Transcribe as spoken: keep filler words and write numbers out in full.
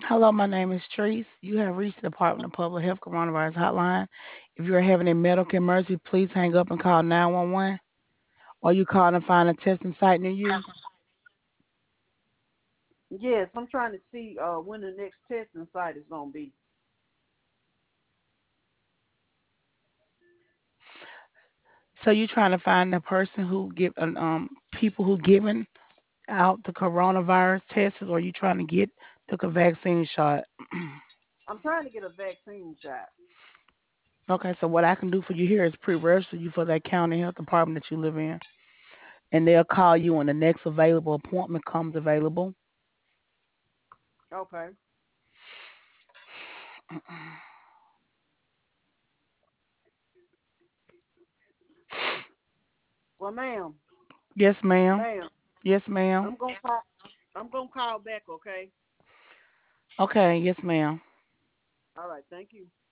Hello, my name is Treese. You have reached the Department of Public Health Coronavirus Hotline. If you are having a medical emergency, please hang up and call nine one one, or you call and find a testing site near you. Yes, I'm trying to see uh, when the next testing site is gonna be. So you're trying to find the person who give um um, people who giving out the coronavirus tests, or you trying to get the co- vaccine shot? I'm trying to get a vaccine shot. Okay, so what I can do for you here is pre-register you for that county health department that you live in, and they'll call you when the next available appointment comes available. Okay. Well, ma'am, Yes, ma'am. ma'am, Yes, ma'am. I'm gonna call. I'm gonna call back. Okay. Okay, yes, ma'am. All right. Thank you.